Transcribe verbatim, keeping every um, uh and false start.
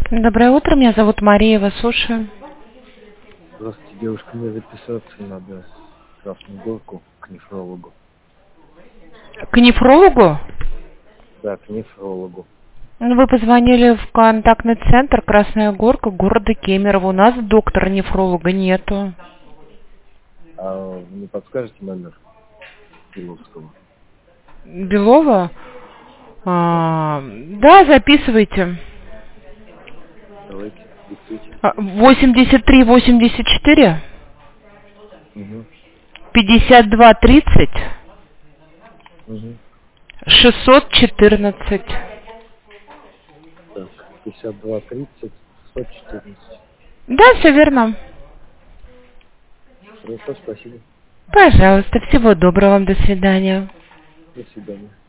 Доброе утро, меня зовут Мария, вас слушаю. Здравствуйте, девушка, мне записаться надо в Красную Горку к нефрологу. К нефрологу? Да, к нефрологу. Ну, вы позвонили в контактный центр Красная Горка города Кемерово. У нас доктора-нефролога нету. А вы не подскажете номер Беловского? Белова? Да. А, да, записывайте. Давайте, диктуйте. А, восемьдесят три восемьдесят четыре Угу. пятьдесят два тридцать Угу. шестьсот четырнадцать. Так, пятьдесят два тридцать шестьсот четырнадцать. Да, все верно. Хорошо, спасибо. Пожалуйста, всего доброго вам, до свидания. До свидания.